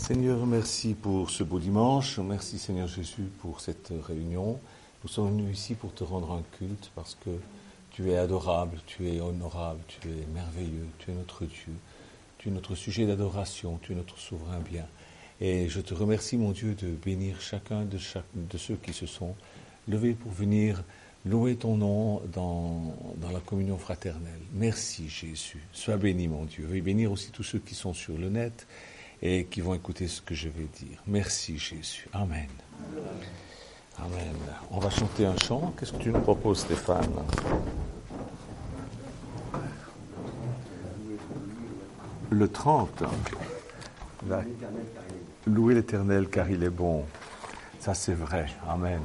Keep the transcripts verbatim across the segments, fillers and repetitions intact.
Seigneur, merci pour ce beau dimanche. Merci Seigneur Jésus pour cette réunion. Nous sommes venus ici pour te rendre un culte parce que tu es adorable, tu es honorable, tu es merveilleux, tu es notre Dieu. Tu es notre sujet d'adoration, tu es notre souverain bien. Et je te remercie mon Dieu de bénir chacun de, chaque, de ceux qui se sont levés pour venir louer ton nom dans, dans la communion fraternelle. Merci Jésus. Sois béni mon Dieu. Et bénir aussi tous ceux qui sont sur le net et qui vont écouter ce que je vais dire. Merci Jésus. Amen. Amen. On va chanter un chant. Qu'est-ce que tu nous proposes, Stéphane? Le trente. Là. Louer l'Éternel car il est bon. Ça c'est vrai. Amen.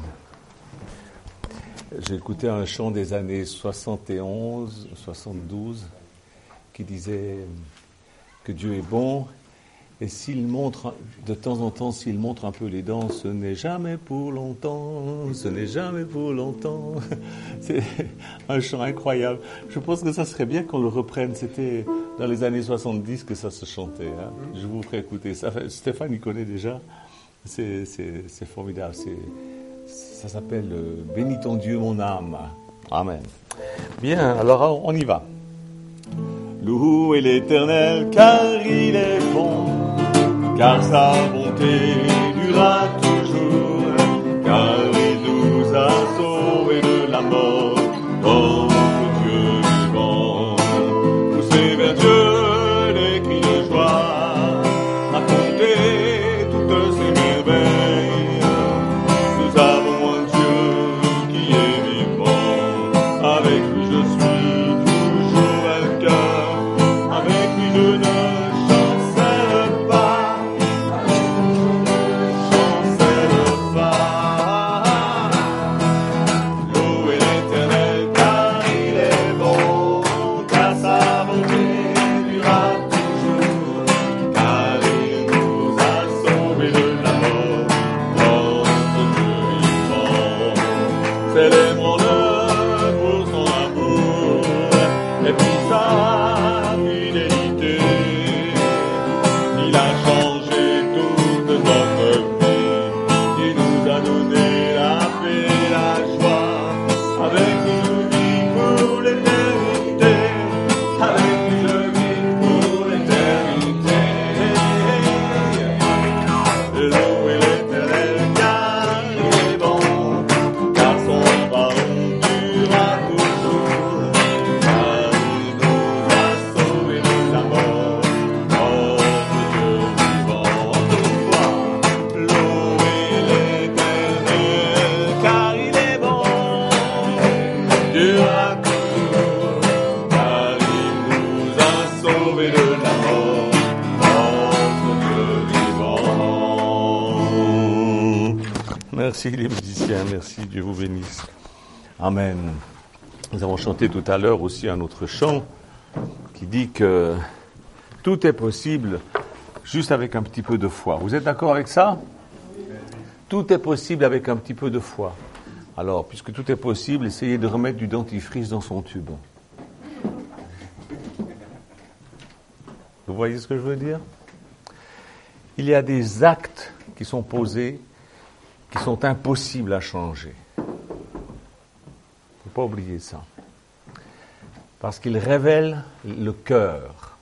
J'ai écouté un chant des années soixante et onze, soixante-douze qui disait que Dieu est bon. Et s'il montre, de temps en temps, s'il montre un peu les dents, ce n'est jamais pour longtemps, ce n'est jamais pour longtemps. C'est un chant incroyable. Je pense que ça serait bien qu'on le reprenne. C'était dans les années soixante-dix que ça se chantait. Hein. Je vous ferai écouter ça. Stéphane, il connaît déjà. C'est, c'est, c'est formidable. C'est, ça s'appelle euh, « Bénis ton Dieu, mon âme ». Amen. Bien, alors on y va. Louez l'Éternel, car il est bon. Car sa bonté durera toujours, car il nous a sauvés de la mort, oh notre Dieu vivant. Poussez vers Dieu des cris de joie, racontez toutes ses merveilles. Nous avons un Dieu qui est vivant, avec lui je suis toujours vainqueur, avec lui je ne chancelle pas. Merci les musiciens, merci, Dieu vous bénisse. Amen. Nous avons chanté tout à l'heure aussi un autre chant qui dit que tout est possible juste avec un petit peu de foi. Vous êtes d'accord avec ça? Tout est possible avec un petit peu de foi. Alors, puisque tout est possible, essayez de remettre du dentifrice dans son tube. Vous voyez ce que je veux dire? Il y a des actes qui sont posés qui sont impossibles à changer. Il ne faut pas oublier ça. Parce qu'ils révèlent le cœur.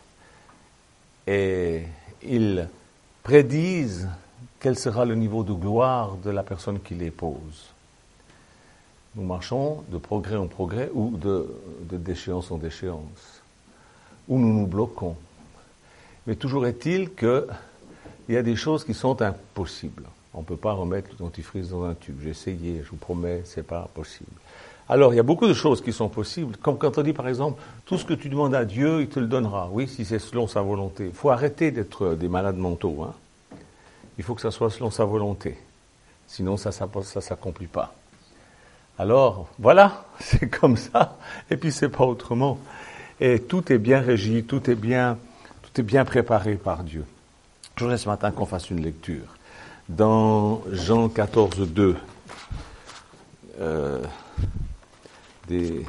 Et ils prédisent quel sera le niveau de gloire de la personne qui les pose. Nous marchons de progrès en progrès ou de, de déchéance en déchéance. Ou nous nous bloquons. Mais toujours est-il qu'il y a des choses qui sont impossibles. On ne peut pas remettre le dentifrice dans un tube. J'ai essayé, je vous promets, ce n'est pas possible. Alors, il y a beaucoup de choses qui sont possibles, comme quand on dit, par exemple, tout ce que tu demandes à Dieu, il te le donnera. Oui, si c'est selon sa volonté. Il faut arrêter d'être des malades mentaux. Hein. Il faut que ça soit selon sa volonté. Sinon, ça ne ça, ça, s'accomplit pas. Alors, voilà, c'est comme ça. Et puis, c'est pas autrement. Et tout est bien régi, tout est bien, tout est bien préparé par Dieu. Je voudrais ce matin qu'on fasse une lecture. Dans Jean quatorze, deux, euh, des,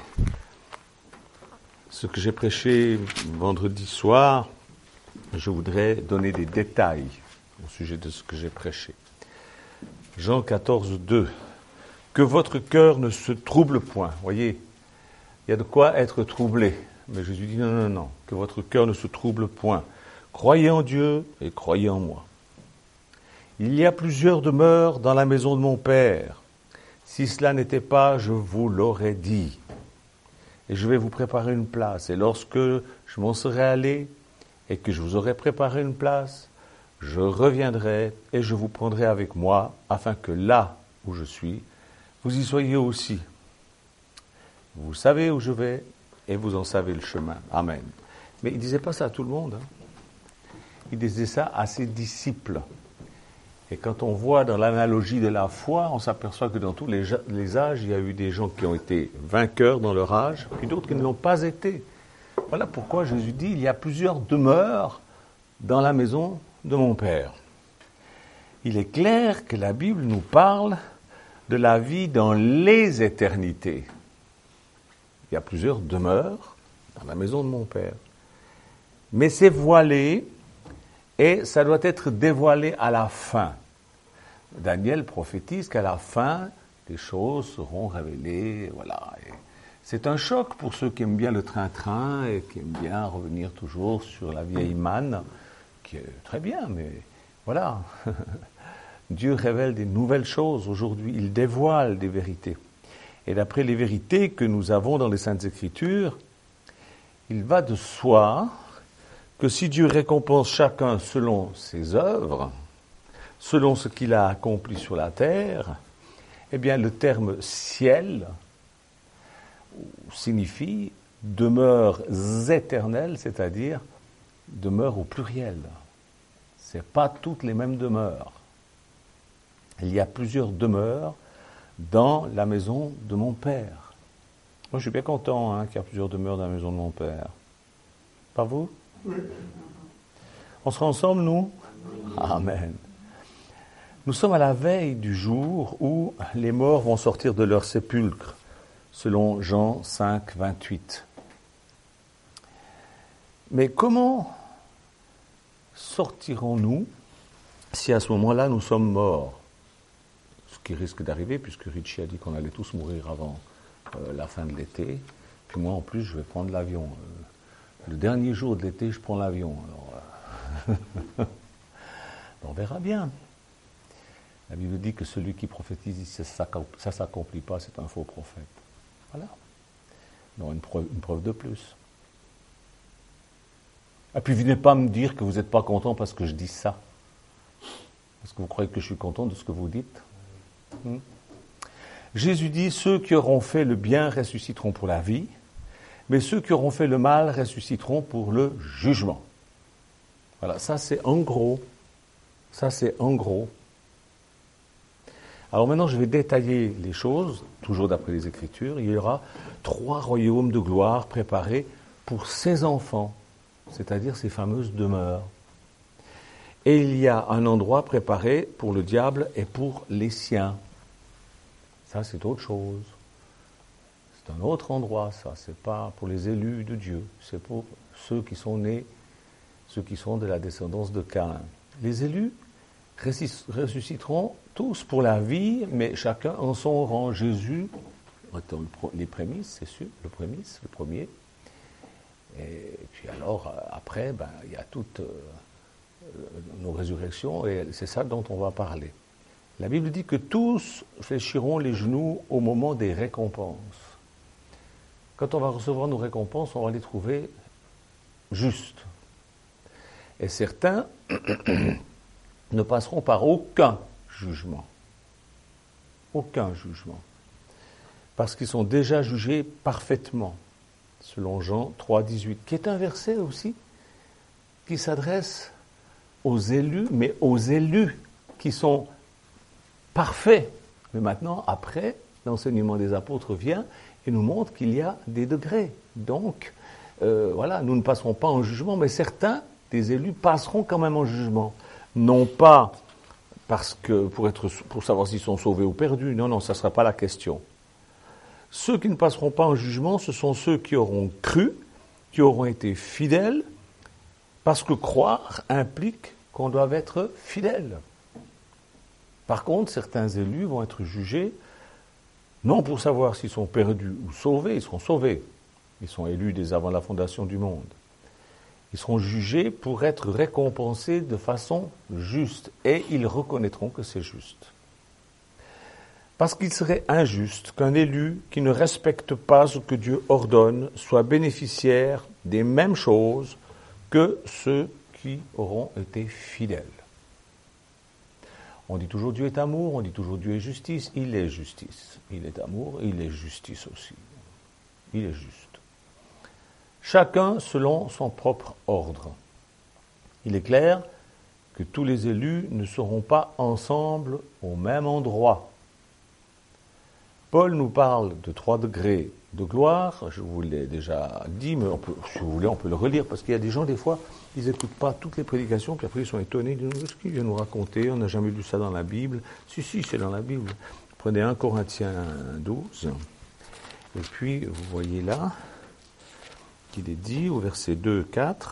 ce que j'ai prêché vendredi soir, je voudrais donner des détails au sujet de ce que j'ai prêché. Jean quatorze, deux. Que votre cœur ne se trouble point. Voyez, il y a de quoi être troublé. Mais Jésus dit non, non, non, que votre cœur ne se trouble point. Croyez en Dieu et croyez en moi. Il y a plusieurs demeures dans la maison de mon Père. Si cela n'était pas, je vous l'aurais dit. Et je vais vous préparer une place. Et lorsque je m'en serai allé et que je vous aurai préparé une place, je reviendrai et je vous prendrai avec moi, afin que là où je suis, vous y soyez aussi. Vous savez où je vais et vous en savez le chemin. Amen. Mais il ne disait pas ça à tout le monde. Hein. Il disait ça à ses disciples. Et quand on voit dans l'analogie de la foi, on s'aperçoit que dans tous les, les âges, il y a eu des gens qui ont été vainqueurs dans leur âge, puis d'autres qui ne l'ont pas été. Voilà pourquoi Jésus dit, il y a plusieurs demeures dans la maison de mon Père. Il est clair que la Bible nous parle de la vie dans les éternités. Il y a plusieurs demeures dans la maison de mon Père. Mais c'est voilé et ça doit être dévoilé à la fin. Daniel prophétise qu'à la fin, les choses seront révélées. Voilà. Et c'est un choc pour ceux qui aiment bien le train-train et qui aiment bien revenir toujours sur la vieille manne, qui est très bien, mais voilà. Dieu révèle des nouvelles choses aujourd'hui. Il dévoile des vérités. Et d'après les vérités que nous avons dans les Saintes Écritures, il va de soi que si Dieu récompense chacun selon ses œuvres, selon ce qu'il a accompli sur la terre, eh bien le terme ciel signifie demeures éternelles, c'est-à-dire demeures au pluriel. Ce n'est pas toutes les mêmes demeures. Il y a plusieurs demeures dans la maison de mon Père. Moi, je suis bien content hein, qu'il y a plusieurs demeures dans la maison de mon Père. Pas vous? Oui. On sera ensemble, nous? Amen. Nous sommes à la veille du jour où les morts vont sortir de leur sépulcre, selon Jean cinq, vingt-huit. Mais comment sortirons-nous si à ce moment-là nous sommes morts? Ce qui risque d'arriver, puisque Richie a dit qu'on allait tous mourir avant euh, la fin de l'été. Puis moi, en plus, je vais prendre l'avion. Euh, le dernier jour de l'été, je prends l'avion. Alors, euh, on verra bien. La Bible dit que celui qui prophétise, si ça ne s'accomplit pas, c'est un faux prophète. Voilà. Donc une preuve, une preuve de plus. Et puis venez pas me dire que vous n'êtes pas content parce que je dis ça. Parce que vous croyez que je suis content de ce que vous dites. Hmm. Jésus dit, ceux qui auront fait le bien ressusciteront pour la vie, mais ceux qui auront fait le mal ressusciteront pour le jugement. Voilà, ça c'est en gros. Ça c'est en gros. Alors maintenant, je vais détailler les choses, toujours d'après les Écritures. Il y aura trois royaumes de gloire préparés pour ses enfants, c'est-à-dire ces fameuses demeures. Et il y a un endroit préparé pour le diable et pour les siens. Ça, c'est autre chose. C'est un autre endroit, ça. C'est pas pour les élus de Dieu. C'est pour ceux qui sont nés, ceux qui sont de la descendance de Caïn. Les élus ressusciteront tous pour la vie, mais chacun en son rang. Jésus, les prémices, c'est sûr, le prémisse, le premier. Et puis alors, après, ben, il y a toutes euh, nos résurrections, et c'est ça dont on va parler. La Bible dit que tous fléchiront les genoux au moment des récompenses. Quand on va recevoir nos récompenses, on va les trouver justes. Et certains ne passeront par aucun jugement. Aucun jugement. Parce qu'ils sont déjà jugés parfaitement, selon Jean trois, dix-huit, qui est un verset aussi qui s'adresse aux élus, mais aux élus qui sont parfaits. Mais maintenant, après, l'enseignement des apôtres vient et nous montre qu'il y a des degrés. Donc, euh, voilà, nous ne passerons pas en jugement, mais certains des élus passeront quand même en jugement. Non pas parce que pour, être, pour savoir s'ils sont sauvés ou perdus, non, non, ça ne sera pas la question. Ceux qui ne passeront pas en jugement, ce sont ceux qui auront cru, qui auront été fidèles, parce que croire implique qu'on doit être fidèle. Par contre, certains élus vont être jugés, non pour savoir s'ils sont perdus ou sauvés, ils seront sauvés. Ils sont élus dès avant la fondation du monde. Ils seront jugés pour être récompensés de façon juste, et ils reconnaîtront que c'est juste. Parce qu'il serait injuste qu'un élu qui ne respecte pas ce que Dieu ordonne soit bénéficiaire des mêmes choses que ceux qui auront été fidèles. On dit toujours Dieu est amour, on dit toujours Dieu est justice. Il est justice. Il est amour, il est justice aussi. Il est juste. Chacun selon son propre ordre. Il est clair que tous les élus ne seront pas ensemble au même endroit. Paul nous parle de trois degrés de gloire, je vous l'ai déjà dit, mais on peut, si vous voulez, on peut le relire, parce qu'il y a des gens, des fois, ils n'écoutent pas toutes les prédications, puis après ils sont étonnés, ils disent, qu'est-ce qu'il vient nous raconter, on n'a jamais lu ça dans la Bible. Si, si, c'est dans la Bible. Prenez un Corinthiens douze, et puis vous voyez là, qu'il est dit au verset deux, quatre,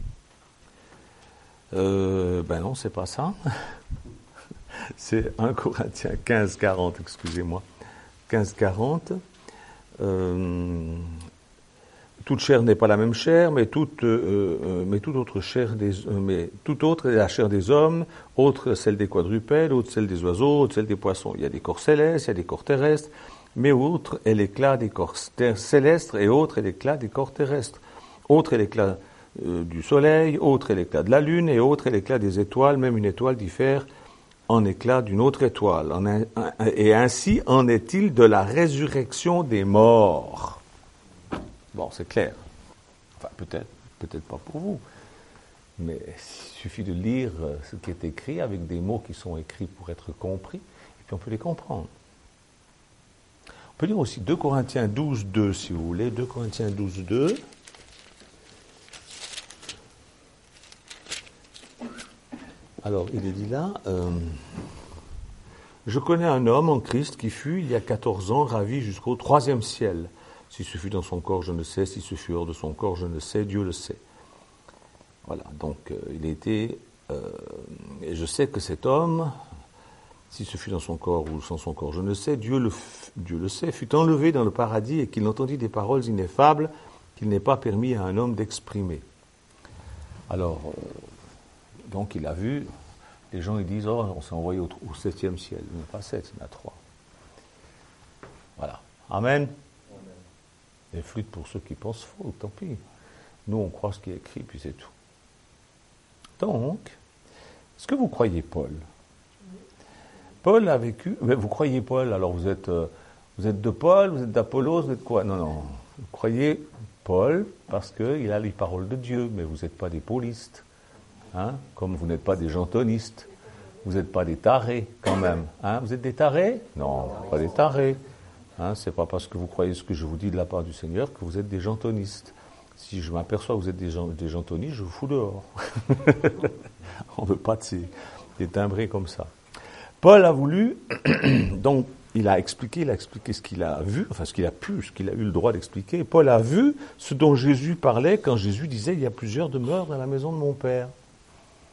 euh, ben non, c'est pas ça, c'est un Corinthiens quinze, quarante, excusez-moi. quinze quarante, euh, toute chair n'est pas la même chair, mais toute, euh, mais toute autre chair des, euh, mais toute autre est la chair des hommes, autre celle des quadrupèdes, autre celle des oiseaux, autre celle des poissons. Il y a des corps célestes, il y a des corps terrestres, mais autre est l'éclat des corps célestes et autre est l'éclat des corps terrestres. Autre est l'éclat euh, du soleil, autre est l'éclat de la lune et autre est l'éclat des étoiles. Même une étoile diffère en éclat d'une autre étoile. Et ainsi en est-il de la résurrection des morts. Bon, c'est clair. Enfin, peut-être, peut-être pas pour vous. Mais il suffit de lire ce qui est écrit avec des mots qui sont écrits pour être compris, et puis on peut les comprendre. On peut lire aussi deux Corinthiens douze, deux, si vous voulez. deux Corinthiens douze, deux. Alors, il est dit là, euh, « Je connais un homme en Christ qui fut, il y a quatorze ans, ravi jusqu'au troisième ciel. Si ce fut dans son corps, je ne sais. Si ce fut hors de son corps, je ne sais. Dieu le sait. » Voilà, donc euh, il était... Euh, et je sais que cet homme, si ce fut dans son corps ou sans son corps, je ne sais, Dieu le, Dieu le sait, fut enlevé dans le paradis et qu'il entendit des paroles ineffables qu'il n'est pas permis à un homme d'exprimer. Alors... Euh, Donc il a vu, les gens ils disent, oh, on s'est envoyé au, au septième ciel. Il n'y en a pas sept, il y en a trois. Voilà. Amen. Amen. Les flûtes pour ceux qui pensent faux, tant pis. Nous on croit ce qui est écrit, puis c'est tout. Donc, est-ce que vous croyez Paul ? Paul a vécu, mais vous croyez Paul, alors vous êtes, euh, vous êtes de Paul, vous êtes d'Apollos, vous êtes quoi ? Non, non. Vous croyez Paul parce qu'il a les paroles de Dieu, mais vous n'êtes pas des paulistes. Hein, comme vous n'êtes pas des jantonistes, vous n'êtes pas des tarés quand même. Hein, vous êtes des tarés ? Non, pas des tarés. Hein, c'est pas parce que vous croyez ce que je vous dis de la part du Seigneur que vous êtes des jantonistes. Si je m'aperçois que vous êtes des, gens, des jantonistes, je vous fous dehors. On ne veut pas de ces, des timbrés comme ça. Paul a voulu, donc il a expliqué, il a expliqué ce qu'il a vu, enfin ce qu'il a pu, ce qu'il a eu le droit d'expliquer. Paul a vu ce dont Jésus parlait quand Jésus disait « Il y a plusieurs demeures dans la maison de mon Père ». D'accord ?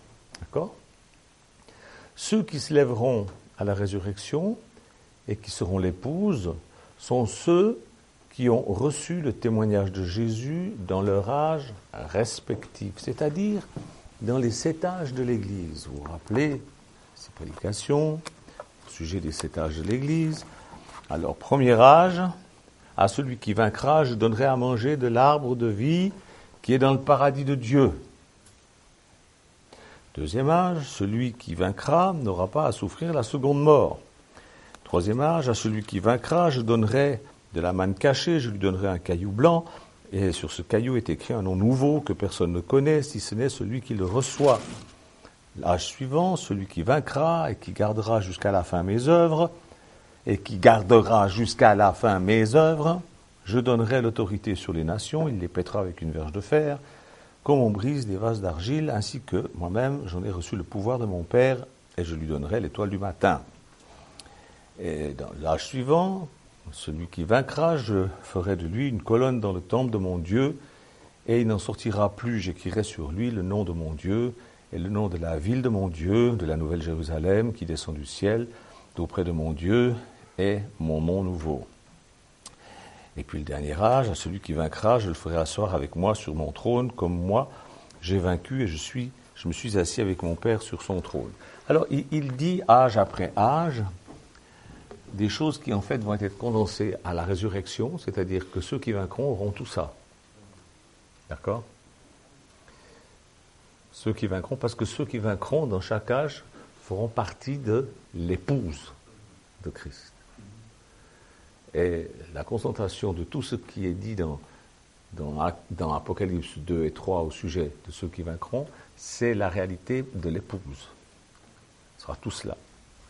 Ceux qui se lèveront à la résurrection et qui seront l'épouse sont ceux qui ont reçu le témoignage de Jésus dans leur âge respectif, c'est-à-dire dans les sept âges de l'Église. Vous vous rappelez ces prédications au sujet des sept âges de l'Église. Alors, premier âge, à celui qui vaincra, je donnerai à manger de l'arbre de vie qui est dans le paradis de Dieu. Deuxième âge, celui qui vaincra n'aura pas à souffrir la seconde mort. Troisième âge, à celui qui vaincra, je donnerai de la manne cachée, je lui donnerai un caillou blanc, et sur ce caillou est écrit un nom nouveau que personne ne connaît, si ce n'est celui qui le reçoit. L'âge suivant, celui qui vaincra et qui gardera jusqu'à la fin mes œuvres, et qui gardera jusqu'à la fin mes œuvres, je donnerai l'autorité sur les nations, il les pètera avec une verge de fer, comme on brise des vases d'argile, ainsi que moi-même, j'en ai reçu le pouvoir de mon Père, et je lui donnerai l'étoile du matin. Et dans l'âge suivant, celui qui vaincra, je ferai de lui une colonne dans le temple de mon Dieu, et il n'en sortira plus, j'écrirai sur lui le nom de mon Dieu, et le nom de la ville de mon Dieu, de la nouvelle Jérusalem qui descend du ciel, d'auprès de mon Dieu, est mon nom nouveau. Et puis le dernier âge, à celui qui vaincra, je le ferai asseoir avec moi sur mon trône, comme moi j'ai vaincu et je suis, je me suis assis avec mon Père sur son trône. Alors il, il dit âge après âge des choses qui en fait vont être condensées à la résurrection, c'est-à-dire que ceux qui vaincront auront tout ça. D'accord ? Ceux qui vaincront, parce que ceux qui vaincront dans chaque âge feront partie de l'épouse de Christ. Et la concentration de tout ce qui est dit dans, dans, dans Apocalypse deux et trois au sujet de ceux qui vaincront, c'est la réalité de l'épouse. Ce sera tout cela.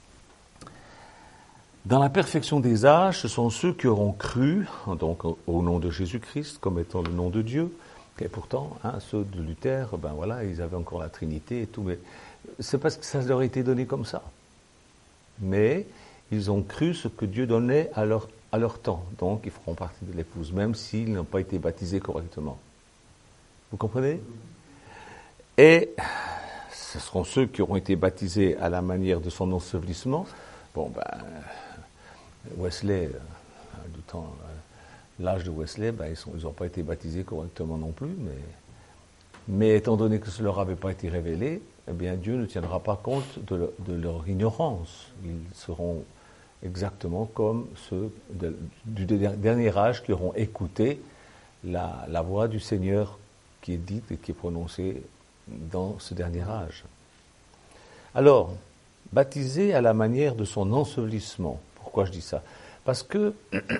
Dans la perfection des âges, ce sont ceux qui auront cru, donc au nom de Jésus-Christ, comme étant le nom de Dieu. Et pourtant, hein, ceux de Luther, ben voilà, ils avaient encore la Trinité et tout, mais c'est parce que ça leur a été donné comme ça. Mais ils ont cru ce que Dieu donnait à leur, à leur temps. Donc, ils feront partie de l'épouse, même s'ils n'ont pas été baptisés correctement. Vous comprenez ? Et ce seront ceux qui auront été baptisés à la manière de son ensevelissement. Bon, ben, Wesley, euh, du temps, euh, l'âge de Wesley, ben, ils n'ont pas été baptisés correctement non plus, mais, mais étant donné que cela ne leur avait pas été révélé, eh bien, Dieu ne tiendra pas compte de, le, de leur ignorance. Ils seront exactement comme ceux de, du dernier âge qui auront écouté la, la voix du Seigneur qui est dite et qui est prononcée dans ce dernier âge. Alors, baptisé à la manière de son ensevelissement. Pourquoi je dis ça ? Parce que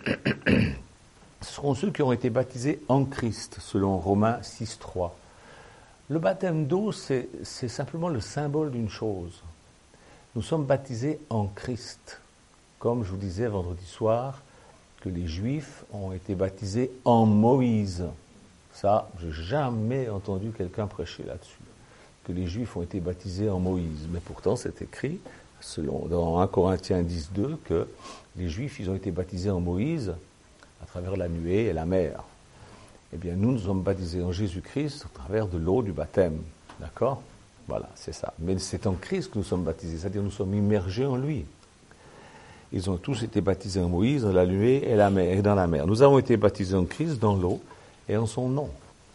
ce seront ceux qui ont été baptisés en Christ, selon Romains six trois. Le baptême d'eau, c'est, c'est simplement le symbole d'une chose. Nous sommes baptisés en Christ. Comme je vous disais vendredi soir, que les Juifs ont été baptisés en Moïse. Ça, je n'ai jamais entendu quelqu'un prêcher là-dessus. Que les Juifs ont été baptisés en Moïse. Mais pourtant, c'est écrit, selon, dans un Corinthiens dix deux, que les Juifs, ils ont été baptisés en Moïse à travers la nuée et la mer. Eh bien, nous, nous sommes baptisés en Jésus-Christ à travers de l'eau du baptême. D'accord ? Voilà, c'est ça. Mais c'est en Christ que nous sommes baptisés, c'est-à-dire nous sommes immergés en lui. Ils ont tous été baptisés en Moïse, dans la nuée et, la mer, et dans la mer. Nous avons été baptisés en Christ, dans l'eau et en son nom.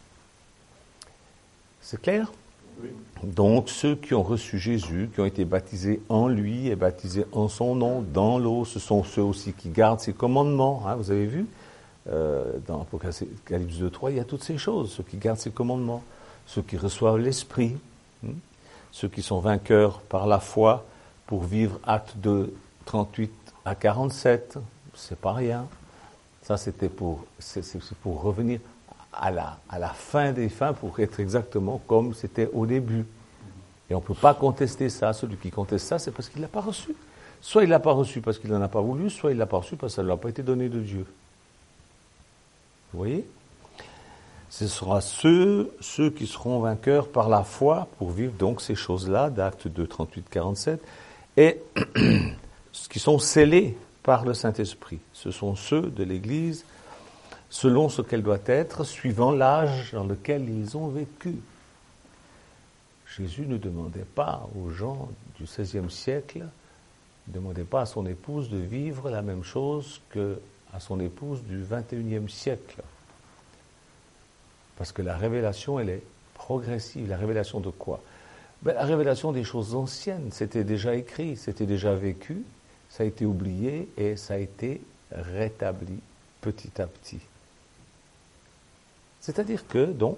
C'est clair ? Oui. Donc, ceux qui ont reçu Jésus, qui ont été baptisés en lui et baptisés en son nom, dans l'eau, ce sont ceux aussi qui gardent ses commandements. Hein, vous avez vu ? Euh, dans Apocalypse deux trois, il y a toutes ces choses, ceux qui gardent ses commandements, ceux qui reçoivent l'Esprit, hein, ceux qui sont vainqueurs par la foi pour vivre Actes deux, trente-huit à quarante-sept, c'est pas rien. Ça, c'était pour, c'est, c'est pour revenir à la, à la fin des fins, pour être exactement comme c'était au début. Et on ne peut pas contester ça. Celui qui conteste ça, c'est parce qu'il ne l'a pas reçu. Soit il ne l'a pas reçu parce qu'il n'en a pas voulu, soit il ne l'a pas reçu parce que ça ne lui a pas été donné de Dieu. Vous voyez ? Ce sera ceux, ceux qui seront vainqueurs par la foi pour vivre donc ces choses-là, d'Actes deux, trente-huit, quarante-sept, et qui sont scellés par le Saint-Esprit. Ce sont ceux de l'Église, selon ce qu'elle doit être, suivant l'âge dans lequel ils ont vécu. Jésus ne demandait pas aux gens du seizième siècle, ne demandait pas à son épouse de vivre la même chose que à son épouse du vingt et unième siècle. Parce que la révélation, elle est progressive. La révélation de quoi ? Ben, la révélation des choses anciennes. C'était déjà écrit, c'était déjà vécu, ça a été oublié et ça a été rétabli petit à petit. C'est-à-dire que, donc,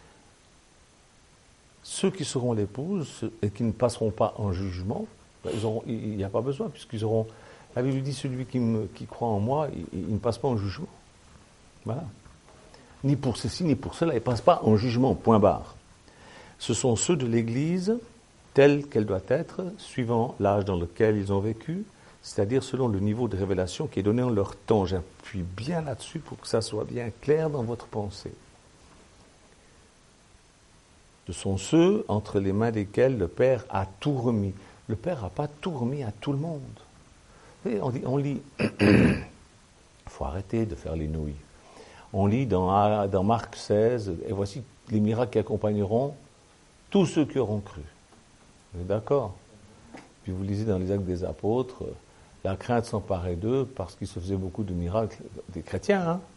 ceux qui seront l'épouse et qui ne passeront pas en jugement, ben, ils auront, il n'y a pas besoin, puisqu'ils auront... La Bible dit, celui qui, me, qui croit en moi, il, il ne passe pas en jugement. Voilà. Ni pour ceci, ni pour cela, il ne passe pas en jugement, point barre. Ce sont ceux de l'Église, telle qu'elle doit être, suivant l'âge dans lequel ils ont vécu, c'est-à-dire selon le niveau de révélation qui est donné en leur temps. J'appuie bien là-dessus pour que ça soit bien clair dans votre pensée. Ce sont ceux entre les mains desquels le Père a tout remis. Le Père n'a pas tout remis à tout le monde. Vous voyez, on, dit, on lit, il faut arrêter de faire les nouilles. On lit dans, dans Marc seize, et voici les miracles qui accompagneront tous ceux qui auront cru. Vous êtes d'accord? Puis vous lisez dans les Actes des Apôtres, la crainte s'emparait d'eux parce qu'ils se faisaient beaucoup de miracles, des chrétiens, hein?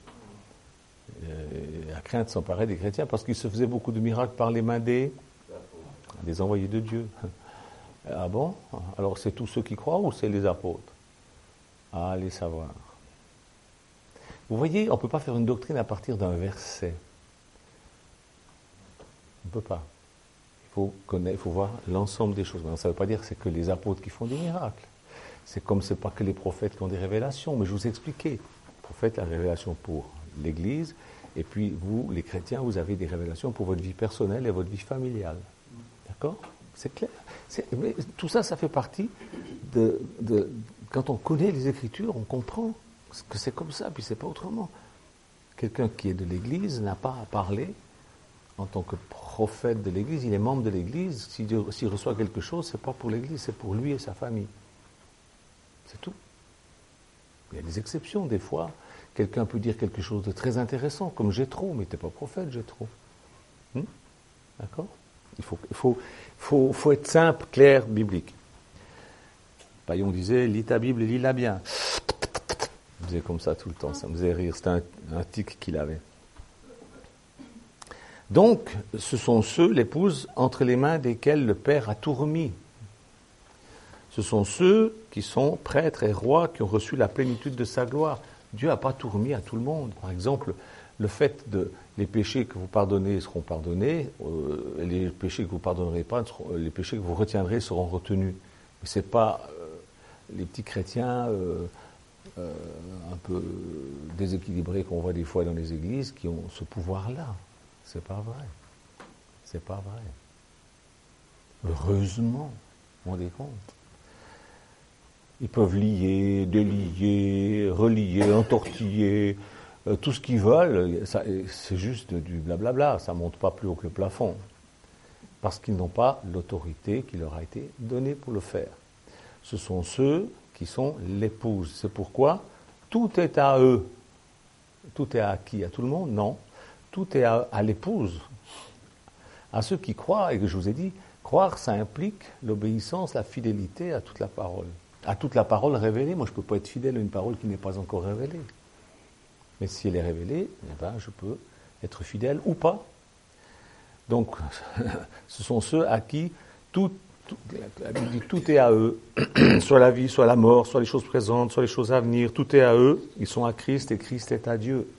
La crainte s'emparait des chrétiens parce qu'ils se faisaient beaucoup de miracles par les mains des, des envoyés de Dieu. Ah bon? Alors c'est tous ceux qui croient ou c'est les apôtres? Ah, allez savoir. Vous voyez, on ne peut pas faire une doctrine à partir d'un verset. On ne peut pas. Il faut connaître, il faut voir l'ensemble des choses. Ça ne veut pas dire que c'est que les apôtres qui font des miracles. C'est comme c'est pas que les prophètes qui ont des révélations. Mais je vous ai expliqué. Les prophètes, la révélation pour l'Église. Et puis vous, les chrétiens, vous avez des révélations pour votre vie personnelle et votre vie familiale. D'accord? C'est clair. C'est, mais tout ça, ça fait partie de, de... Quand on connaît les Écritures, on comprend que c'est comme ça, puis c'est pas autrement. Quelqu'un qui est de l'Église n'a pas à parler en tant que prophète de l'Église. Il est membre de l'Église. S'il, s'il reçoit quelque chose, c'est pas pour l'Église, c'est pour lui et sa famille. C'est tout. Il y a des exceptions, des fois. Quelqu'un peut dire quelque chose de très intéressant, comme Jéthro, mais t'es pas prophète, Jéthro. Hum? D'accord? Il faut, il faut, faut, faut être simple, clair, biblique. Paillon disait, lis ta Bible et lis-la bien. Il faisait comme ça tout le temps, ça me faisait rire, c'était un, un tic qu'il avait. Donc, ce sont ceux, l'épouse, entre les mains desquels le Père a tout remis. Ce sont ceux qui sont prêtres et rois qui ont reçu la plénitude de sa gloire. Dieu n'a pas tout remis à tout le monde. Par exemple, le fait de les péchés que vous pardonnez seront pardonnés, euh, les péchés que vous pardonnerez pas, les péchés que vous retiendrez seront retenus. Mais c'est pas euh, les petits chrétiens euh, euh, un peu déséquilibrés qu'on voit des fois dans les églises qui ont ce pouvoir-là. C'est pas vrai. C'est pas vrai. Heureusement, vous vous rendez compte. Ils peuvent lier, délier, relier, entortiller, euh, tout ce qu'ils veulent. Ça, c'est juste du blablabla, ça ne monte pas plus haut que le plafond. Parce qu'ils n'ont pas l'autorité qui leur a été donnée pour le faire. Ce sont ceux qui sont l'épouse. C'est pourquoi tout est à eux. Tout est à qui? À tout le monde? Non. Tout est à, à l'épouse. À ceux qui croient, et que je vous ai dit, croire, ça implique l'obéissance, la fidélité à toute la parole. À toute la parole révélée. Moi, je ne peux pas être fidèle à une parole qui n'est pas encore révélée. Mais si elle est révélée, eh ben, je peux être fidèle ou pas. Donc, ce sont ceux à qui tout, tout, la Bible dit, tout est à eux, soit la vie, soit la mort, soit les choses présentes, soit les choses à venir, tout est à eux. Ils sont à Christ et Christ est à Dieu.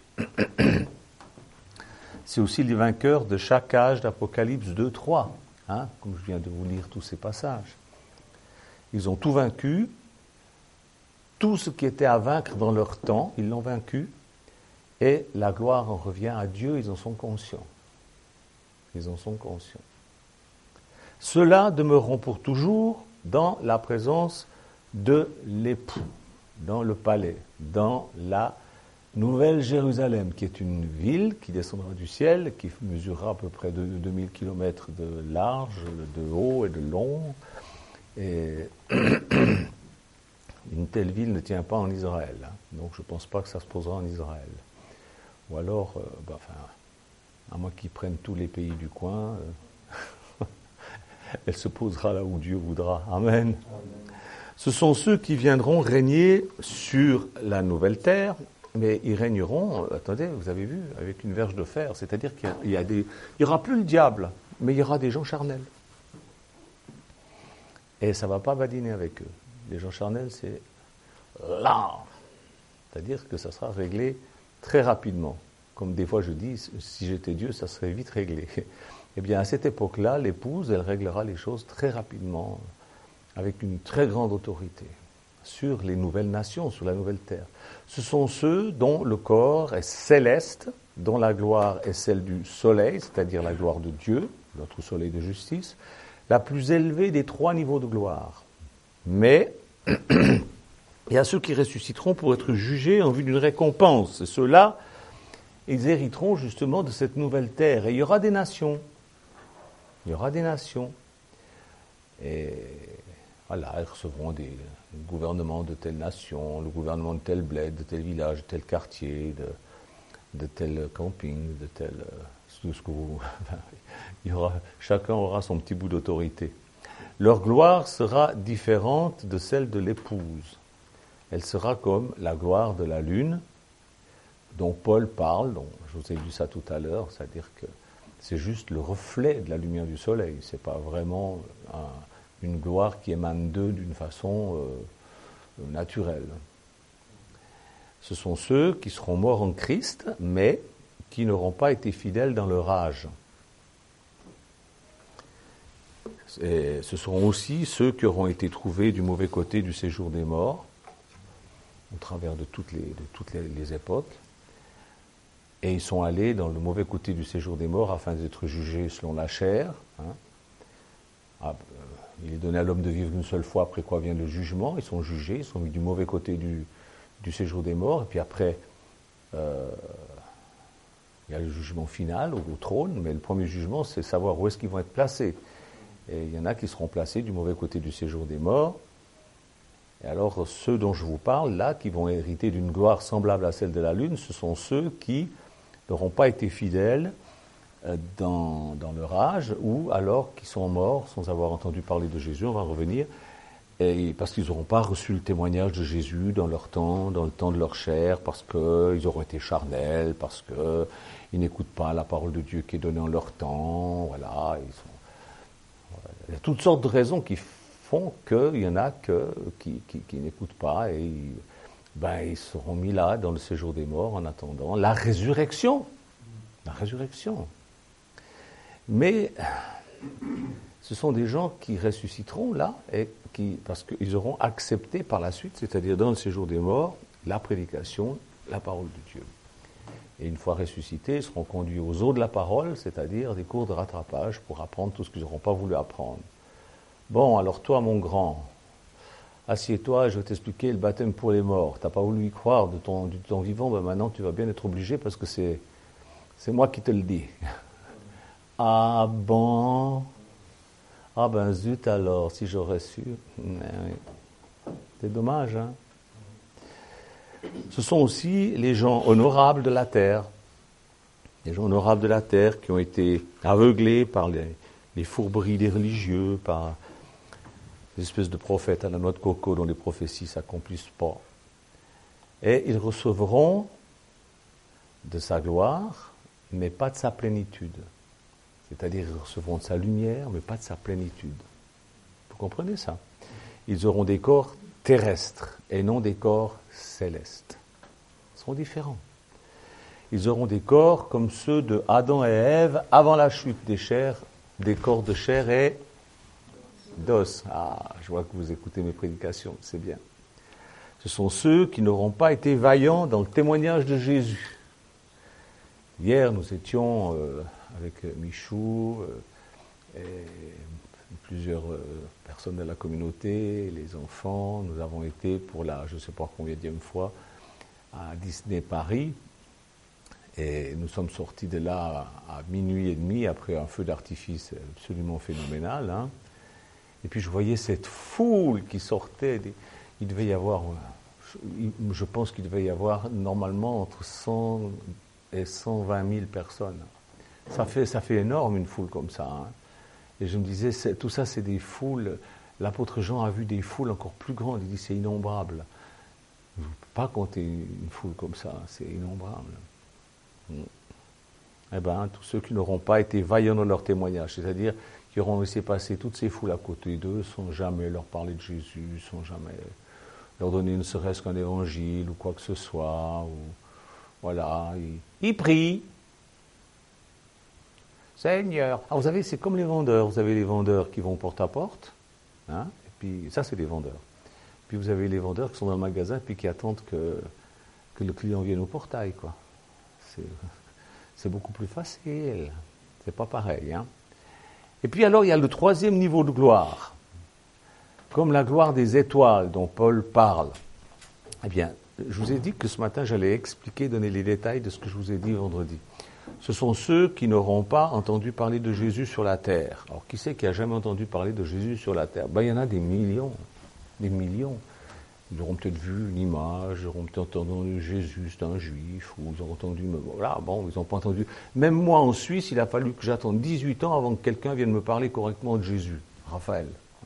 C'est aussi les vainqueurs de chaque âge d'Apocalypse deux trois, hein, comme je viens de vous lire tous ces passages. Ils ont tout vaincu, tout ce qui était à vaincre dans leur temps, ils l'ont vaincu, et la gloire en revient à Dieu, ils en sont conscients. Ils en sont conscients. Ceux-là demeureront pour toujours dans la présence de l'époux, dans le palais, dans la Nouvelle Jérusalem, qui est une ville qui descendra du ciel, qui mesurera à peu près de deux mille kilomètres de large, de haut et de long. Et une telle ville ne tient pas en Israël, hein. Donc je ne pense pas que ça se posera en Israël. Ou alors, euh, bah, enfin, à moins qu'ils prennent tous les pays du coin, euh, elle se posera là où Dieu voudra. Amen. Amen. Ce sont ceux qui viendront régner sur la nouvelle terre, mais ils régneront, euh, attendez, vous avez vu, avec une verge de fer, c'est-à-dire qu'il y a, il y a des, il y aura plus le diable, mais il y aura des gens charnels. Et ça ne va pas badiner avec eux. Les gens charnels, c'est là. C'est-à-dire que ça sera réglé très rapidement. Comme des fois je dis, si j'étais Dieu, ça serait vite réglé. Eh bien, à cette époque-là, l'épouse, elle réglera les choses très rapidement, avec une très grande autorité, sur les nouvelles nations, sur la nouvelle terre. Ce sont ceux dont le corps est céleste, dont la gloire est celle du soleil, c'est-à-dire la gloire de Dieu, notre soleil de justice, la plus élevée des trois niveaux de gloire. Mais il y a ceux qui ressusciteront pour être jugés en vue d'une récompense. Et ceux-là, ils hériteront justement de cette nouvelle terre. Et il y aura des nations. Il y aura des nations. Et voilà, ils recevront des gouvernements de telle nation, le gouvernement de tel bled, de tel village, de tel quartier, de, de tel camping, de tel... Tout ce que vous, il y aura, chacun aura son petit bout d'autorité. Leur gloire sera différente de celle de l'épouse. Elle sera comme la gloire de la lune, dont Paul parle, dont je vous ai dit ça tout à l'heure, c'est-à-dire que c'est juste le reflet de la lumière du soleil, c'est pas vraiment un, une gloire qui émane d'eux d'une façon euh, naturelle. Ce sont ceux qui seront morts en Christ, mais qui n'auront pas été fidèles dans leur âge. Et ce seront aussi ceux qui auront été trouvés du mauvais côté du séjour des morts, au travers de toutes les, de toutes les, les époques. Et ils sont allés dans le mauvais côté du séjour des morts afin d'être jugés selon la chair. Hein. Ah, euh, il est donné à l'homme de vivre une seule fois, après quoi vient le jugement. Ils sont jugés, ils sont mis du mauvais côté du, du séjour des morts. Et puis après, euh, il y a le jugement final au, au trône. Mais le premier jugement, c'est savoir où est-ce qu'ils vont être placés. Et il y en a qui seront placés du mauvais côté du séjour des morts. Et alors, ceux dont je vous parle, là, qui vont hériter d'une gloire semblable à celle de la lune, ce sont ceux qui n'auront pas été fidèles dans, dans leur âge, ou alors qui sont morts sans avoir entendu parler de Jésus, on va revenir, et parce qu'ils n'auront pas reçu le témoignage de Jésus dans leur temps, dans le temps de leur chair, parce qu'ils auront été charnels, parce qu'ils n'écoutent pas la parole de Dieu qui est donnée en leur temps, voilà. Ils sont... Il y a toutes sortes de raisons qui font qu'il y en a que, qui, qui, qui n'écoutent pas, et ils, ben, ils seront mis là, dans le séjour des morts, en attendant la résurrection. La résurrection. Mais ce sont des gens qui ressusciteront là, et qui, parce qu'ils auront accepté par la suite, c'est-à-dire dans le séjour des morts, la prédication, la parole de Dieu. Et une fois ressuscités, ils seront conduits aux eaux de la parole, c'est-à-dire des cours de rattrapage pour apprendre tout ce qu'ils n'auront pas voulu apprendre. Bon, alors toi, mon grand, assieds-toi, je vais t'expliquer le baptême pour les morts. Tu n'as pas voulu y croire de ton, de ton vivant, ben maintenant tu vas bien être obligé parce que c'est, c'est moi qui te le dis. Ah bon? Ah ben zut alors, si j'aurais su. C'est dommage, hein? Ce sont aussi les gens honorables de la terre. Les gens honorables de la terre qui ont été aveuglés par les, les fourberies des religieux, par des espèces de prophètes à la noix de coco dont les prophéties ne s'accomplissent pas. Et ils recevront de sa gloire, mais pas de sa plénitude. C'est-à-dire ils recevront de sa lumière, mais pas de sa plénitude. Vous comprenez ça? Ils auront des corps terrestres et non des corps célestes. Ils seront différents. Ils auront des corps comme ceux de Adam et Ève avant la chute des chairs, des corps de chair et d'os. Ah, je vois que vous écoutez mes prédications, c'est bien. Ce sont ceux qui n'auront pas été vaillants dans le témoignage de Jésus. Hier, nous étions euh, avec Michou euh, et plusieurs euh, personnes de la communauté, les enfants. Nous avons été pour la, je ne sais pas combienième fois, à Disney Paris. Et nous sommes sortis de là à, à minuit et demi, après un feu d'artifice absolument phénoménal. Hein. Et puis je voyais cette foule qui sortait. Des, il devait y avoir, je, je pense qu'il devait y avoir normalement entre cent et cent vingt mille personnes. Ça fait, ça fait énorme une foule comme ça. Hein. Et je me disais, c'est, tout ça c'est des foules. L'apôtre Jean a vu des foules encore plus grandes. Il dit c'est innombrable. Je ne peux pas compter une foule comme ça, c'est innombrable. Eh bien, tous ceux qui n'auront pas été vaillants dans leur témoignage, c'est-à-dire qui auront laissé passer toutes ces foules à côté d'eux, sans jamais leur parler de Jésus, sans jamais leur donner ne serait-ce qu'un évangile ou quoi que ce soit, ou voilà, ils, ils prient. Seigneur. Ah, vous savez, c'est comme les vendeurs. Vous avez les vendeurs qui vont porte à porte, hein, et puis ça, c'est les vendeurs. Puis vous avez les vendeurs qui sont dans le magasin et puis qui attendent que, que le client vienne au portail, quoi. C'est, c'est beaucoup plus facile. C'est pas pareil, hein. Et puis alors, il y a le troisième niveau de gloire. Comme la gloire des étoiles dont Paul parle. Eh bien, je vous ai dit que ce matin, j'allais expliquer, donner les détails de ce que je vous ai dit vendredi. Ce sont ceux qui n'auront pas entendu parler de Jésus sur la terre. Alors, qui c'est qui n'a jamais entendu parler de Jésus sur la terre? Ben, il y en a des millions. Des millions. Ils auront peut-être vu une image, ils auront peut-être entendu Jésus, c'est un juif, ou ils ont entendu... Voilà, bon, ils n'ont pas entendu... Même moi, en Suisse, il a fallu que j'attende dix-huit ans avant que quelqu'un vienne me parler correctement de Jésus. Raphaël.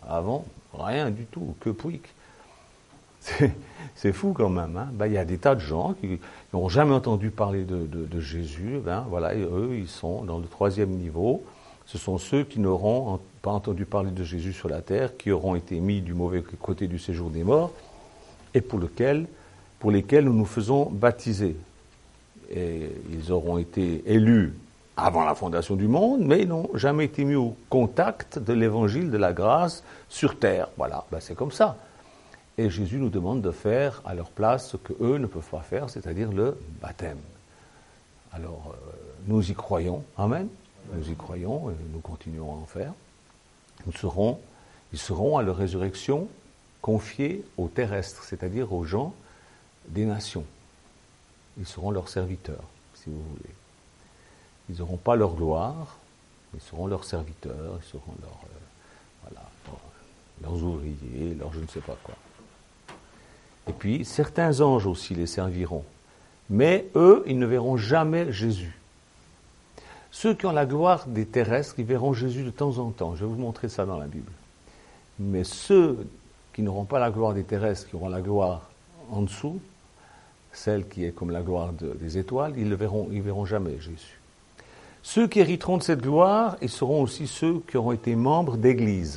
Avant, rien du tout, que pouic. C'est, c'est fou quand même. Hein. Ben, il y a des tas de gens qui n'ont jamais entendu parler de, de, de Jésus. Ben, voilà, et eux, ils sont dans le troisième niveau. Ce sont ceux qui n'auront pas entendu parler de Jésus sur la terre, qui auront été mis du mauvais côté du séjour des morts, et pour, lequel, pour lesquels nous nous faisons baptiser. Et ils auront été élus avant la fondation du monde, mais ils n'ont jamais été mis au contact de l'évangile de la grâce sur terre. Voilà, ben, c'est comme ça. Et Jésus nous demande de faire à leur place ce qu'eux ne peuvent pas faire, c'est-à-dire le baptême. Alors, euh, nous y croyons, amen. Nous y croyons et nous continuerons à en faire. Nous serons, ils seront à leur résurrection confiés aux terrestres, c'est-à-dire aux gens des nations. Ils seront leurs serviteurs, si vous voulez. Ils n'auront pas leur gloire, ils seront leurs serviteurs, ils seront leurs, euh, voilà, leurs, leurs ouvriers, leurs je ne sais pas quoi. Et puis, certains anges aussi les serviront. Mais eux, ils ne verront jamais Jésus. Ceux qui ont la gloire des terrestres, ils verront Jésus de temps en temps. Je vais vous montrer ça dans la Bible. Mais ceux qui n'auront pas la gloire des terrestres, qui auront la gloire en dessous, celle qui est comme la gloire de, des étoiles, ils ne verront, ils verront jamais Jésus. Ceux qui hériteront de cette gloire, ils seront aussi ceux qui auront été membres d'église.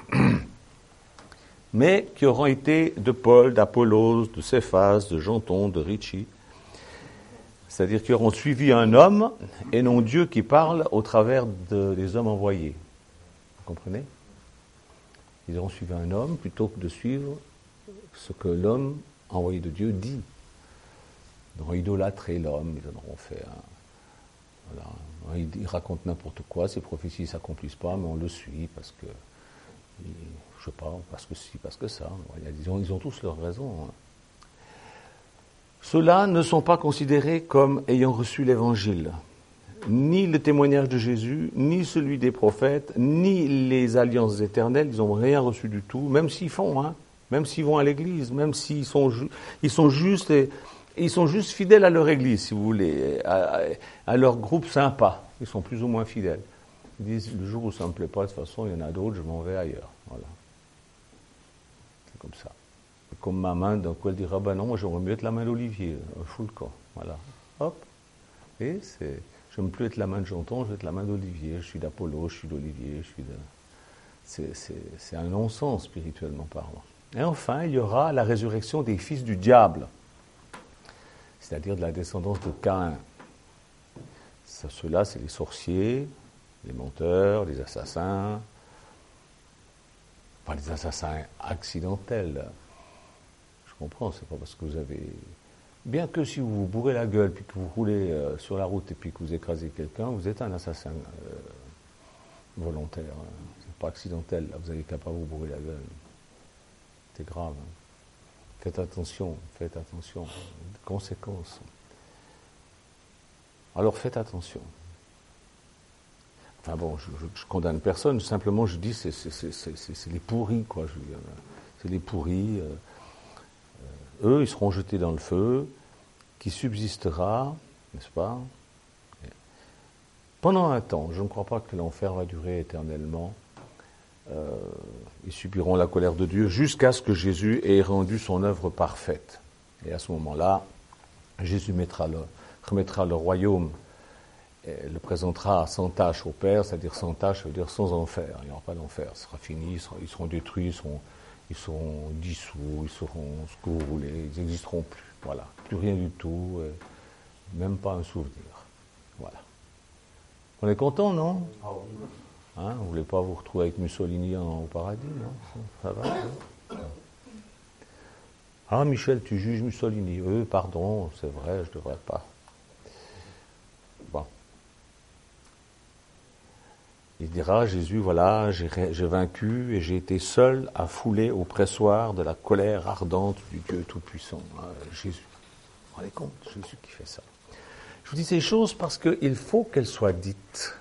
Mais qui auront été de Paul, d'Apollos, de Céphas, de Janton, de Ritchie. C'est-à-dire qui auront suivi un homme et non Dieu qui parle au travers de, des hommes envoyés. Vous comprenez ? Ils auront suivi un homme plutôt que de suivre ce que l'homme envoyé de Dieu dit. Ils auront idolâtré l'homme, ils en auront fait un... Voilà. Ils, ils racontent n'importe quoi, ces prophéties ne s'accomplissent pas, mais on le suit parce que... Ils, je sais pas, parce que si, parce que ça. Ils ont, ils ont tous leurs raisons. Hein. Ceux-là ne sont pas considérés comme ayant reçu l'évangile. Ni le témoignage de Jésus, ni celui des prophètes, ni les alliances éternelles, ils n'ont rien reçu du tout, même s'ils font, hein, même s'ils vont à l'église, même s'ils sont, ju- ils sont justes et, ils sont juste fidèles à leur église, si vous voulez, à, à leur groupe sympa. Ils sont plus ou moins fidèles. Ils disent, le jour où ça ne me plaît pas, de toute façon, il y en a d'autres, je m'en vais ailleurs. Voilà. C'est comme ça. Et comme ma main, d'un coup, elle dira, ben non, moi j'aimerais mieux être la main d'Olivier. Je fous le camp. Voilà. Hop. Et c'est... Je ne veux plus être la main de Janton, je veux être la main d'Olivier. Je suis d'Apollo, je suis d'Olivier, je suis de... C'est, c'est, c'est un non-sens, spirituellement parlant. Et enfin, il y aura la résurrection des fils du diable, c'est-à-dire de la descendance de Caïn. Ça, ceux-là, c'est les sorciers, les menteurs, les assassins, pas les assassins accidentels. Je comprends, c'est pas parce que vous avez... Bien que si vous vous bourrez la gueule, puis que vous roulez euh, sur la route et puis que vous écrasez quelqu'un, vous êtes un assassin euh, volontaire. Hein. C'est pas accidentel, là, vous avez qu'à pas vous bourrer la gueule. C'est grave. Hein. Faites attention, faites attention. Conséquences. Alors faites attention. Enfin bon, je, je, je condamne personne, simplement je dis c'est, c'est, c'est, c'est, c'est, c'est les pourris, quoi. Je, c'est les pourris. Euh, Eux, ils seront jetés dans le feu, qui subsistera, n'est-ce pas ? Pendant un temps, je ne crois pas que l'enfer va durer éternellement. Euh, ils subiront la colère de Dieu jusqu'à ce que Jésus ait rendu son œuvre parfaite. Et à ce moment-là, Jésus mettra le, remettra le royaume, et le présentera sans tâche au Père, c'est-à-dire sans tâche, ça veut dire sans enfer. Il n'y aura pas d'enfer, ce sera fini, ils seront, ils seront détruits, ils seront... Ils seront dissous, ils seront ce que vous voulez, ils n'existeront plus. Voilà, plus rien du tout, euh, même pas un souvenir. Voilà. On est content, non ? Hein, vous ne voulez pas vous retrouver avec Mussolini en, au paradis, non ? Ça va hein ? Ah, Michel, tu juges Mussolini. Euh, pardon, c'est vrai, je ne devrais pas. Bon. Il dira, Jésus, voilà, j'ai, j'ai vaincu et j'ai été seul à fouler au pressoir de la colère ardente du Dieu Tout-Puissant. Ah, Jésus. Vous vous rendez compte, Jésus qui fait ça. Je vous dis ces choses parce qu'il faut qu'elles soient dites.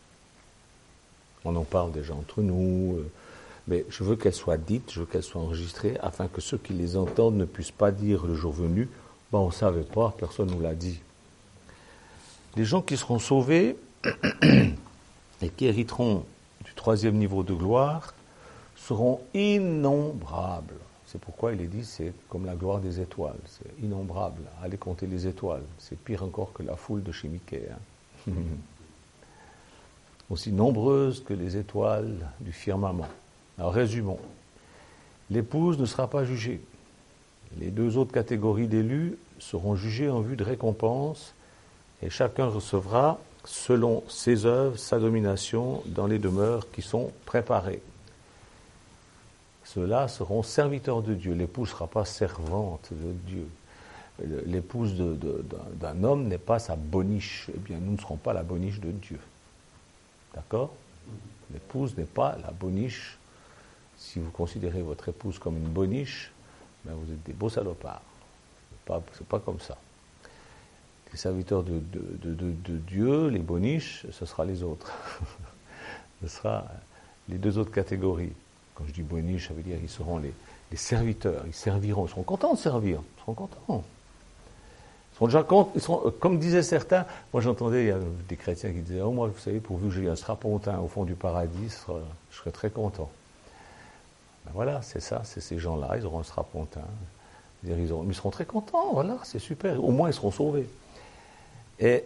On en parle déjà entre nous, mais je veux qu'elles soient dites, je veux qu'elles soient enregistrées, afin que ceux qui les entendent ne puissent pas dire le jour venu, ben on ne savait pas, personne ne nous l'a dit. Les gens qui seront sauvés... et qui hériteront du troisième niveau de gloire, seront innombrables. C'est pourquoi il est dit, c'est comme la gloire des étoiles, c'est innombrable. Allez compter les étoiles, c'est pire encore que la foule de chez Mickey. Hein. Aussi nombreuses que les étoiles du firmament. Alors résumons. L'épouse ne sera pas jugée. Les deux autres catégories d'élus seront jugées en vue de récompense et chacun recevra, selon ses œuvres, sa domination dans les demeures qui sont préparées. Ceux-là seront serviteurs de Dieu. L'épouse ne sera pas servante de Dieu. L'épouse de, de, d'un homme n'est pas sa boniche. Eh bien, nous ne serons pas la boniche de Dieu. D'accord ? L'épouse n'est pas la boniche. Si vous considérez votre épouse comme une boniche, ben vous êtes des beaux salopards. Ce n'est pas, c'est pas comme ça. Les serviteurs de, de, de, de, de Dieu, les boniches, ce sera les autres. Ce sera les deux autres catégories. Quand je dis boniche, ça veut dire qu'ils seront les, les serviteurs, ils serviront, ils seront contents de servir, ils seront contents. Ils seront déjà contents, ils seront, comme disaient certains, moi j'entendais, il y a des chrétiens qui disaient, oh moi vous savez, pourvu que j'ai un strapontin au fond du paradis, sera, je serai très content. Ben voilà, c'est ça, c'est ces gens-là, ils auront un strapontin. Ils, auront, ils seront très contents, voilà, c'est super, au moins ils seront sauvés. Et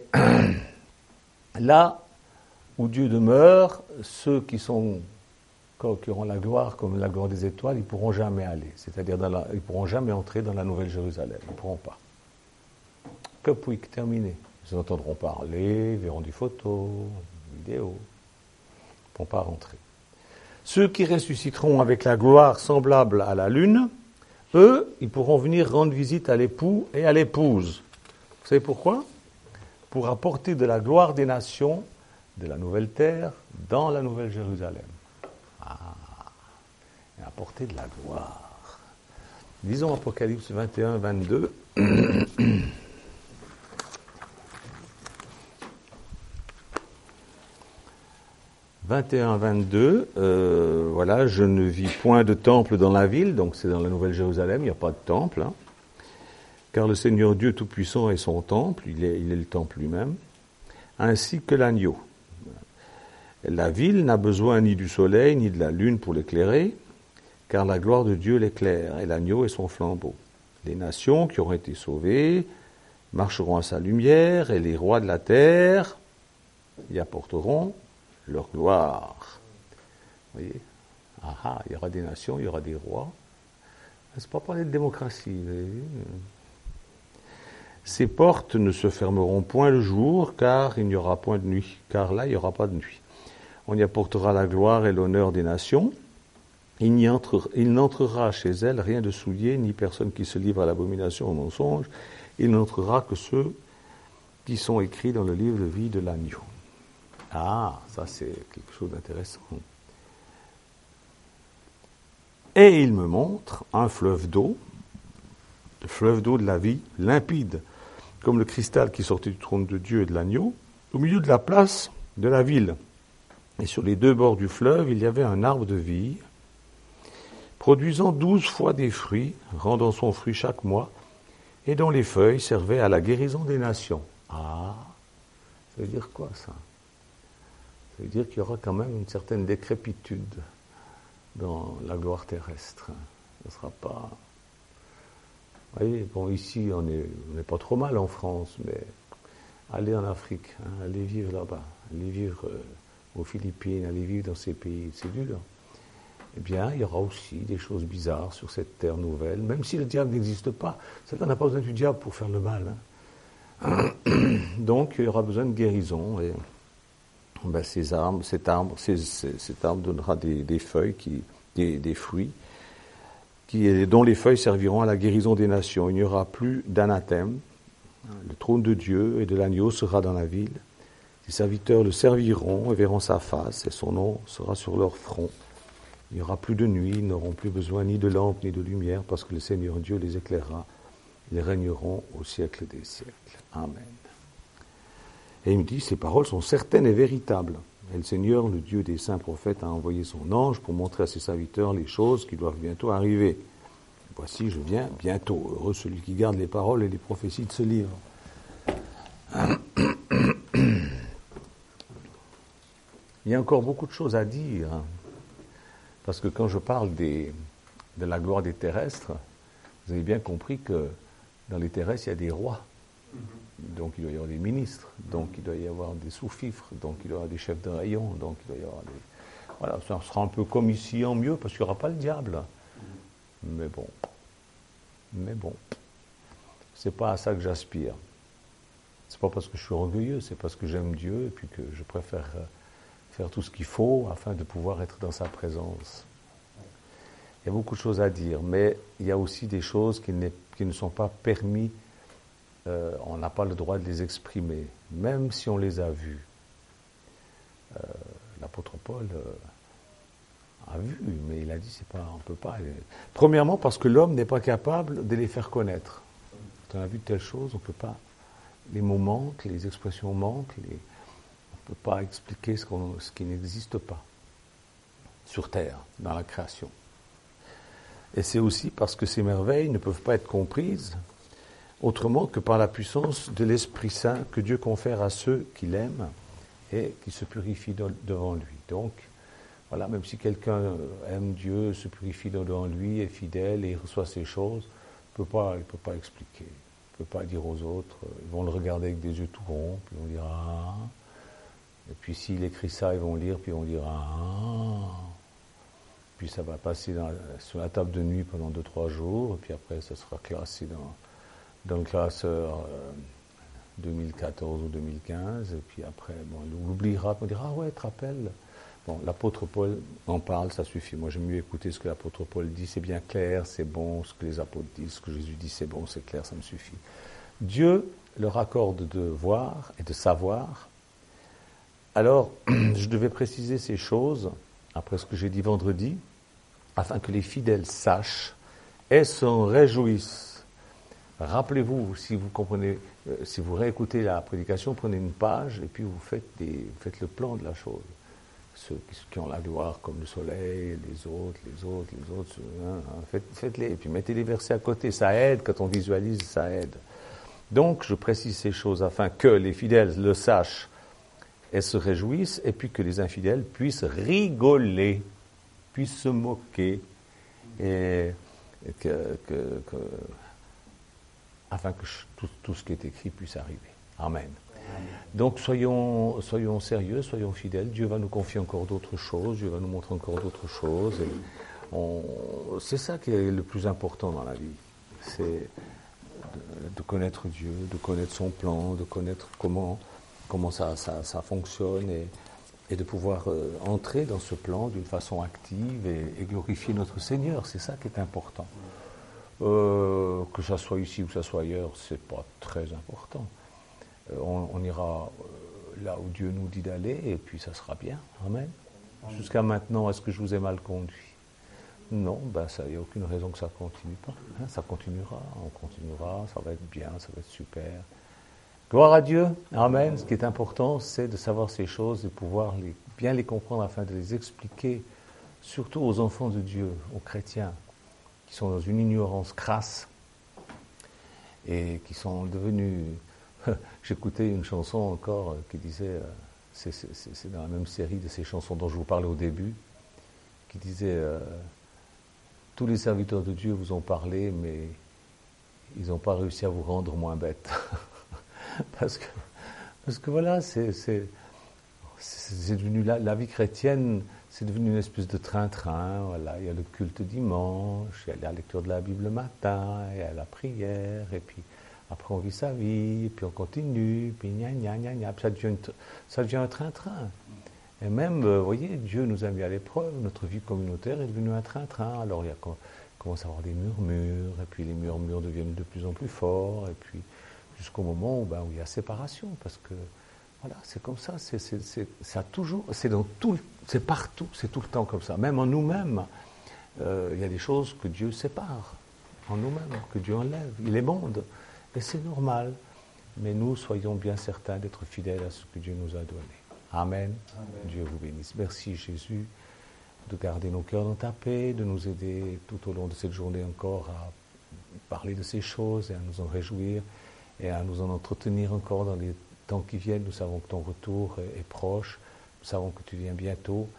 là où Dieu demeure, ceux qui sont qui auront la gloire comme la gloire des étoiles, ils ne pourront jamais aller. C'est-à-dire, dans la, ils ne pourront jamais entrer dans la Nouvelle Jérusalem. Ils ne pourront pas. Que puis terminer. Ils entendront parler, verront des photos, des vidéos. Ils ne pourront pas rentrer. Ceux qui ressusciteront avec la gloire semblable à la lune, eux, ils pourront venir rendre visite à l'époux et à l'épouse. Vous savez pourquoi ? Pour apporter de la gloire des nations, de la nouvelle terre, dans la Nouvelle Jérusalem. Et apporter de la gloire. Disons Apocalypse vingt et un vingt-deux. vingt et un vingt-deux, euh, voilà, je ne vis point de temple dans la ville, donc c'est dans la Nouvelle Jérusalem, il n'y a pas de temple, hein, car le Seigneur Dieu Tout-Puissant est son temple, il est, il est le temple lui-même, ainsi que l'agneau. La ville n'a besoin ni du soleil ni de la lune pour l'éclairer, car la gloire de Dieu l'éclaire, et l'agneau est son flambeau. Les nations qui auront été sauvées marcheront à sa lumière, et les rois de la terre y apporteront leur gloire. Vous voyez ? Ah ah, il y aura des nations, il y aura des rois. C'est pas parler de démocratie. Vous voyez ? Ces portes ne se fermeront point le jour, car il n'y aura point de nuit, car là, il n'y aura pas de nuit. On y apportera la gloire et l'honneur des nations. Il, n'y entre, il n'entrera chez elles rien de souillé, ni personne qui se livre à l'abomination, au mensonge. Il n'entrera que ceux qui sont écrits dans le livre de vie de l'agneau. Ah, ça c'est quelque chose d'intéressant. Et il me montre un fleuve d'eau, le fleuve d'eau de la vie, limpide, comme le cristal qui sortait du trône de Dieu et de l'agneau, au milieu de la place de la ville. Et sur les deux bords du fleuve, il y avait un arbre de vie, produisant douze fois des fruits, rendant son fruit chaque mois, et dont les feuilles servaient à la guérison des nations. Ah, ça veut dire quoi ça ? Ça veut dire qu'il y aura quand même une certaine décrépitude dans la gloire terrestre. Ce ne sera pas... Vous voyez, bon, ici, on n'est on est pas trop mal en France, mais allez en Afrique, hein, allez vivre là-bas, allez vivre euh, aux Philippines, allez vivre dans ces pays, c'est dur. Eh bien, il y aura aussi des choses bizarres sur cette terre nouvelle, même si le diable n'existe pas. C'est qu'on n'a pas besoin du diable pour faire le mal. Hein. Donc, il y aura besoin de guérison. Et ben, ces arbres, cet arbre, ces, ces, cet arbre donnera des, des feuilles, qui, des, des fruits, qui, dont les feuilles serviront à la guérison des nations. Il n'y aura plus d'anathème. Le trône de Dieu et de l'agneau sera dans la ville. Les serviteurs le serviront et verront sa face, et son nom sera sur leur front. Il n'y aura plus de nuit, ils n'auront plus besoin ni de lampe ni de lumière, parce que le Seigneur Dieu les éclairera. Ils régneront au siècle des siècles. Amen. Et il me dit, ces paroles sont certaines et véritables. Et le Seigneur, le Dieu des saints prophètes, a envoyé son ange pour montrer à ses serviteurs les choses qui doivent bientôt arriver. Voici, je viens bientôt. Heureux celui qui garde les paroles et les prophéties de ce livre. Il y a encore beaucoup de choses à dire. Parce que quand je parle des, de la gloire des terrestres, vous avez bien compris que dans les terrestres, il y a des rois. Donc il doit y avoir des ministres, donc il doit y avoir des sous-fifres, donc il doit y avoir des chefs de rayon, donc il doit y avoir des... Voilà, ça sera un peu comme ici en mieux, parce qu'il n'y aura pas le diable. Mais bon, mais bon, c'est pas à ça que j'aspire. C'est pas parce que je suis orgueilleux, c'est parce que j'aime Dieu et puis que je préfère faire tout ce qu'il faut afin de pouvoir être dans sa présence. Il y a beaucoup de choses à dire, mais il y a aussi des choses qui, qui ne sont pas permis. Euh, on n'a pas le droit de les exprimer, même si on les a vus. Euh, l'apôtre Paul euh, a vu, mais il a dit c'est pas, on peut pas. Premièrement, parce que l'homme n'est pas capable de les faire connaître. Quand on a vu de telles choses, on peut pas. Les mots manquent, les expressions manquent, les... on ne peut pas expliquer ce, qu'on, ce qui n'existe pas sur terre, dans la création. Et c'est aussi parce que ces merveilles ne peuvent pas être comprises autrement que par la puissance de l'Esprit Saint que Dieu confère à ceux qui l'aiment et qui se purifient devant lui. Donc, voilà, même si quelqu'un aime Dieu, se purifie devant lui, est fidèle et reçoit ces choses, il ne peut pas, il peut pas expliquer, il ne peut pas dire aux autres, ils vont le regarder avec des yeux tout ronds, puis ils vont dire « Ah ». Et puis s'il écrit ça, ils vont lire, puis ils vont dire « Ah ». Puis ça va passer dans, sur la table de nuit pendant deux, trois jours, et puis après ça sera classé dans, dans le classeur euh, deux mille quatorze ou deux mille quinze, et puis après, bon, on l'oubliera, on dira, ah ouais, tu te rappelles. Bon, l'apôtre Paul en parle, ça suffit. Moi, j'aime mieux écouter ce que l'apôtre Paul dit, c'est bien clair, c'est bon, ce que les apôtres disent, ce que Jésus dit, c'est bon, c'est clair, ça me suffit. Dieu leur accorde de voir et de savoir. Alors, je devais préciser ces choses, après ce que j'ai dit vendredi, afin que les fidèles sachent et s'en réjouissent. Rappelez-vous, si vous comprenez, euh, si vous réécoutez la prédication, prenez une page et puis vous faites, des, vous faites le plan de la chose. Ceux qui, qui ont la gloire comme le soleil, les autres, les autres, les autres, hein, faites, faites-les. Et puis mettez les versets à côté, ça aide, quand on visualise, ça aide. Donc, je précise ces choses afin que les fidèles le sachent et se réjouissent, et puis que les infidèles puissent rigoler, puissent se moquer, et, et que... que, que afin que tout, tout ce qui est écrit puisse arriver. Amen. Amen. Donc soyons, soyons sérieux, soyons fidèles. Dieu va nous confier encore d'autres choses, Dieu va nous montrer encore d'autres choses. Et on, c'est ça qui est le plus important dans la vie. C'est de, de connaître Dieu, de connaître son plan, de connaître comment, comment ça, ça, ça fonctionne et, et de pouvoir euh, entrer dans ce plan d'une façon active et, et glorifier notre Seigneur. C'est ça qui est important. Euh, que ça soit ici ou que ça soit ailleurs, c'est pas très important. Euh, on, on ira euh, là où Dieu nous dit d'aller et puis ça sera bien. Amen. Amen. Jusqu'à maintenant, est-ce que je vous ai mal conduit? Non, ben ça, il n'y a aucune raison que ça continue pas. Hein, ça continuera, on continuera, ça va être bien, ça va être super. Gloire à Dieu. Amen. Ce qui est important, c'est de savoir ces choses et pouvoir les, bien les comprendre afin de les expliquer, surtout aux enfants de Dieu, aux chrétiens, qui sont dans une ignorance crasse et qui sont devenus... J'écoutais une chanson encore qui disait, c'est, c'est, c'est dans la même série de ces chansons dont je vous parlais au début, qui disait euh, « Tous les serviteurs de Dieu vous ont parlé, mais ils n'ont pas réussi à vous rendre moins bête. » parce, que, parce que voilà, c'est, c'est, c'est devenu la, la vie chrétienne... C'est devenu une espèce de train-train, voilà. Il y a le culte dimanche, il y a la lecture de la Bible le matin, il y a la prière, et puis après on vit sa vie, et puis on continue, puis gna gna gna gna, puis ça devient, une, ça devient un train-train. Et même, vous voyez, Dieu nous a mis à l'épreuve, notre vie communautaire est devenue un train-train. Alors il y a, commence à avoir des murmures, et puis les murmures deviennent de plus en plus forts, et puis jusqu'au moment où, ben, où il y a séparation, parce que voilà, c'est comme ça, c'est, c'est, c'est, ça toujours, c'est dans tout, c'est partout, c'est tout le temps comme ça. Même en nous-mêmes, euh, il y a des choses que Dieu sépare, en nous-mêmes, que Dieu enlève. Il est monde, et c'est normal. Mais nous, soyons bien certains d'être fidèles à ce que Dieu nous a donné. Amen. Amen. Dieu vous bénisse. Merci Jésus de garder nos cœurs dans ta paix, de nous aider tout au long de cette journée encore à parler de ces choses et à nous en réjouir et à nous en entretenir encore dans les temps qui viennent. Nous savons que ton retour est proche, nous savons que tu viens bientôt.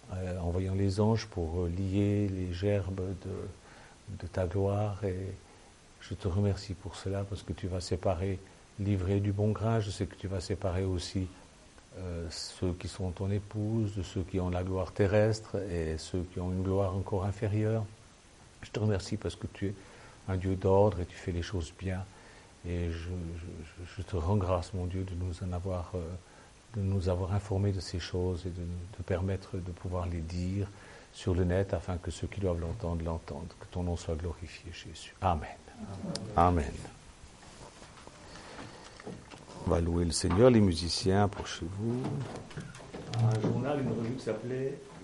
euh, envoyant les anges pour euh, lier les gerbes de, de ta gloire. Et je te remercie pour cela, parce que tu vas séparer l'ivraie du bon grain. Je sais que tu vas séparer aussi euh, ceux qui sont ton épouse, de ceux qui ont la gloire terrestre et ceux qui ont une gloire encore inférieure. Je te remercie parce que tu es un Dieu d'ordre et tu fais les choses bien. Et je, je, je te rends grâce, mon Dieu, de nous en avoir, euh, de nous avoir informés de ces choses et de nous permettre de pouvoir les dire sur le net afin que ceux qui doivent l'entendre l'entendent. Que ton nom soit glorifié, Jésus. Amen. Amen. Amen. On va louer le Seigneur, les musiciens pour chez vous. Un journal, une revue qui s'appelait